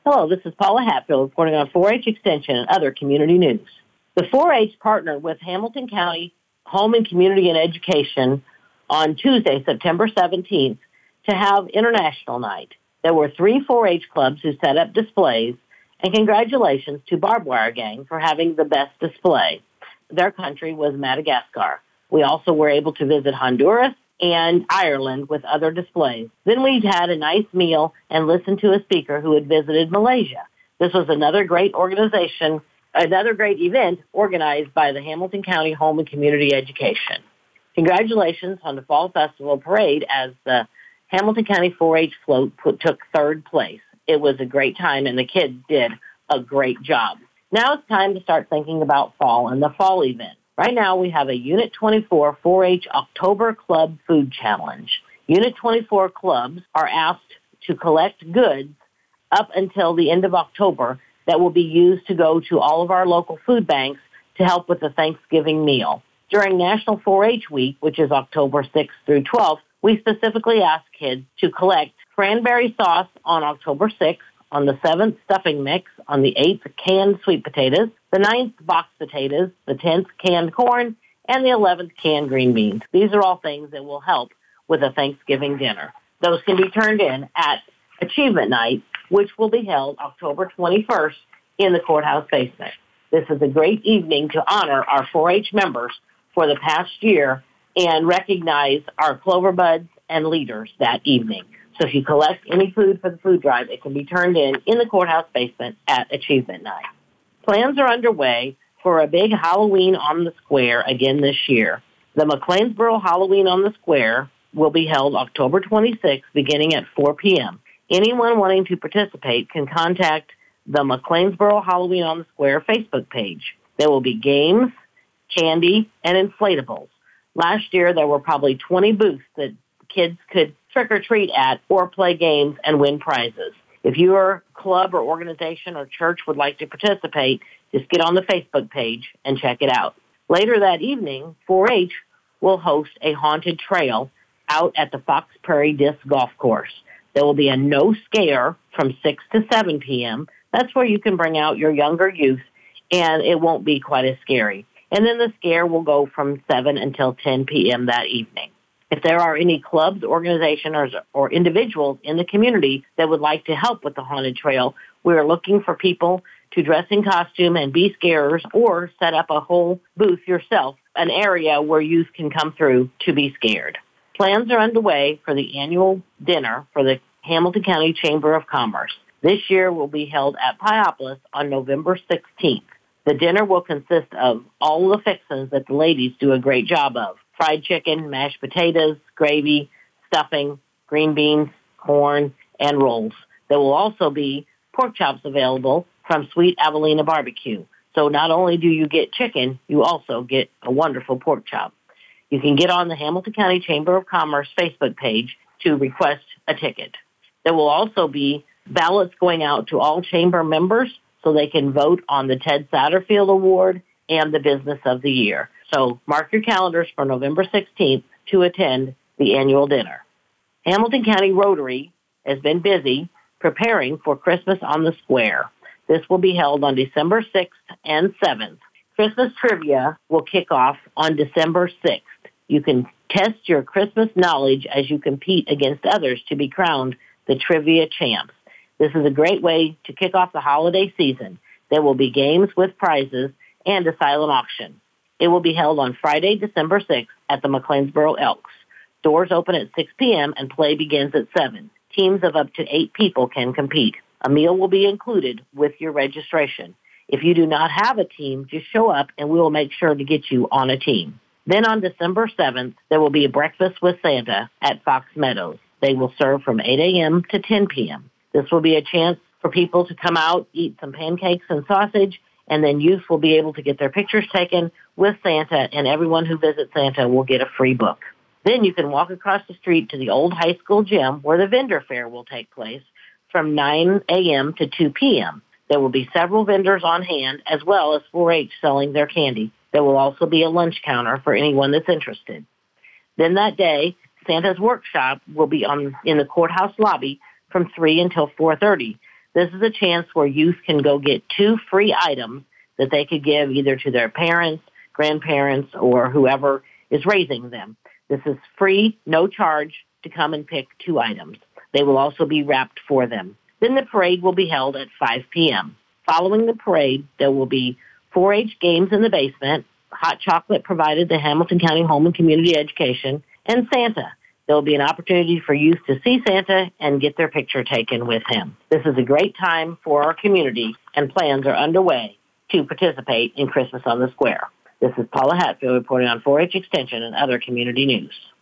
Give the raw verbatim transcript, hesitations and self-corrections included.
Hello, this is Paula Hatfield reporting on four H Extension and other community news. The four H partnered with Hamilton County Home and Community and Education on Tuesday, September seventeenth, to have International Night. There were three four H clubs who set up displays, and congratulations to Barbed Wire Gang for having the best display. Their country was Madagascar. We also were able to visit Honduras and Ireland with other displays. Then we had a nice meal and listened to a speaker who had visited Malaysia. This was another great organization, another great event organized by the Hamilton County Home and Community Education. Congratulations on the Fall Festival Parade as the Hamilton County four H float put, took third place. It was a great time and the kids did a great job. Now it's time to start thinking about fall and the fall event. Right now, we have a Unit twenty-four four H October Club Food Challenge. Unit twenty-four clubs are asked to collect goods up until the end of October that will be used to go to all of our local food banks to help with the Thanksgiving meal. During National four H Week, which is October sixth through twelfth, we specifically ask kids to collect cranberry sauce on October sixth, on the seventh, stuffing mix, on the eighth, canned sweet potatoes, the ninth, boxed potatoes, the tenth, canned corn, and the eleventh, canned green beans. These are all things that will help with a Thanksgiving dinner. Those can be turned in at Achievement Night, which will be held October twenty-first in the courthouse basement. This is a great evening to honor our four H members for the past year and recognize our Clover Buds and leaders that evening. So if you collect any food for the food drive, it can be turned in in the courthouse basement at Achievement Night. Plans are underway for a big Halloween on the Square again this year. The McLeansboro Halloween on the Square will be held October twenty-sixth, beginning at four p.m. Anyone wanting to participate can contact the McLeansboro Halloween on the Square Facebook page. There will be games, candy, and inflatables. Last year, there were probably twenty booths that kids could trick-or-treat at or play games and win prizes. If your club or organization or church would like to participate, just get on the Facebook page and check it out. Later that evening, four H will host a haunted trail out at the Fox Prairie Disc Golf Course. There will be a no scare from six to seven p.m. That's where you can bring out your younger youth, and it won't be quite as scary. And then the scare will go from seven until ten p.m. that evening. If there are any clubs, organizations, or individuals in the community that would like to help with the haunted trail, we are looking for people to dress in costume and be scarers or set up a whole booth yourself, an area where youth can come through to be scared. Plans are underway for the annual dinner for the Hamilton County Chamber of Commerce. This year will be held at Pyopolis on November sixteenth. The dinner will consist of all the fixings that the ladies do a great job of. Fried chicken, mashed potatoes, gravy, stuffing, green beans, corn, and rolls. There will also be pork chops available from Sweet Avelina Barbecue. So not only do you get chicken, you also get a wonderful pork chop. You can get on the Hamilton County Chamber of Commerce Facebook page to request a ticket. There will also be ballots going out to all chamber members so they can vote on the Ted Satterfield Award and the Business of the Year. So mark your calendars for November sixteenth to attend the annual dinner. Hamilton County Rotary has been busy preparing for Christmas on the Square. This will be held on December sixth and seventh. Christmas trivia will kick off on December sixth. You can test your Christmas knowledge as you compete against others to be crowned the trivia champs. This is a great way to kick off the holiday season. There will be games with prizes and a silent auction. It will be held on Friday, December sixth at the McLeansboro Elks. Doors open at six p.m. and play begins at seven. Teams of up to eight people can compete. A meal will be included with your registration. If you do not have a team, just show up and we will make sure to get you on a team. Then on December seventh, there will be a breakfast with Santa at Fox Meadows. They will serve from eight a.m. to ten p.m. This will be a chance for people to come out, eat some pancakes and sausage, and then youth will be able to get their pictures taken with Santa, and everyone who visits Santa will get a free book. Then you can walk across the street to the old high school gym where the vendor fair will take place from nine a.m. to two p.m. There will be several vendors on hand as well as four H selling their candy. There will also be a lunch counter for anyone that's interested. Then that day, Santa's workshop will be on in the courthouse lobby from three until four thirty. This is a chance where youth can go get two free items that they could give either to their parents, grandparents, or whoever is raising them. This is free, no charge, to come and pick two items. They will also be wrapped for them. Then the parade will be held at five p.m. Following the parade, there will be four H games in the basement, hot chocolate provided to Hamilton County Home and Community Education, and Santa. There will be an opportunity for youth to see Santa and get their picture taken with him. This is a great time for our community, and plans are underway to participate in Christmas on the Square. This is Paula Hatfield reporting on four H Extension and other community news.